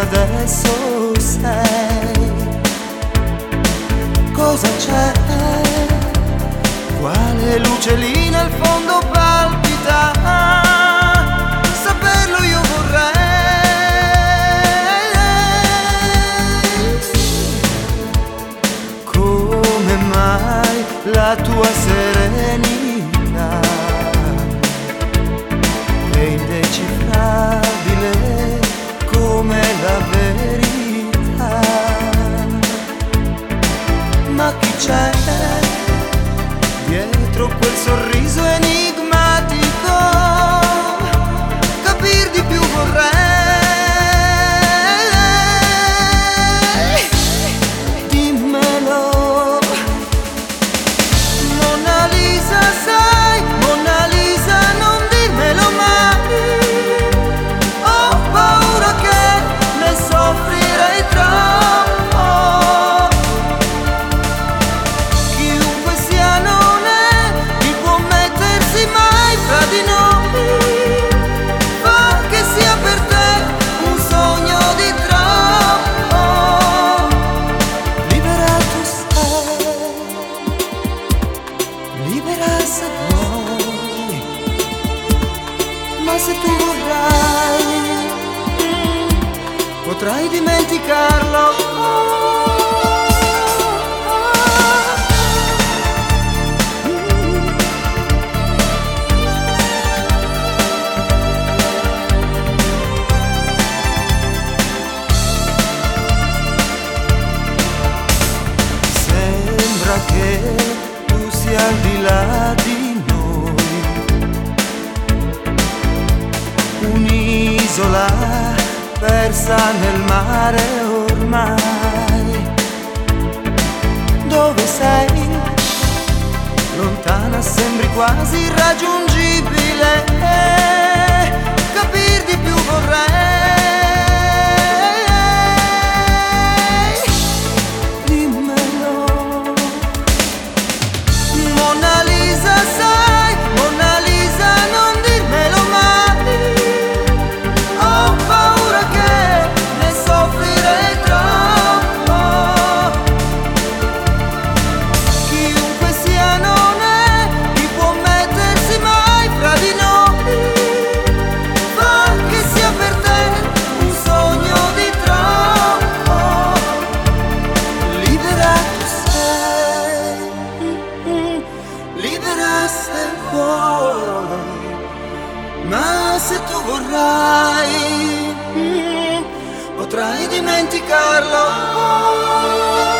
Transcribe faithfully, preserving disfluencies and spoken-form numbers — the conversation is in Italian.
adesso sei. Cosa c'è? Quale luce lì nel fondo palpita? Saperlo io vorrei. Come mai la tua serenità è indecifrabile come la verità? Ma chi c'è dietro quel sorriso enigmatico? Capir di più vorrei. Dimmelo. Mona Lisa, sai, Mona Lisa, non dirmelo mai. Ho paura che ne soffrirei troppo. Chiunque sia non è, chi può mettersi mai fra di noi. Fa che sia per te un sogno di troppo. Libera tu sei, libera se vuoi, ma se tu vorrai, potrai dimenticarlo. Sembra che tu sia al di là di noi, un'isola persa nel mare ormai. Dove sei? Lontana, sembri quasi irraggiungibile. Capir di più vorrei. Dimmelo. Mona Lisa, sai, Mona Lisa, non dirmelo mai. Ho paura che ne soffrirei troppo. Chiunque sia non è, chi può mettersi mai fra di noi. Fa che sia per te un sogno di troppo. Libera tu sei, mm-mm, libera se vuoi, ma se tu vorrai, mm, potrai dimenticarlo.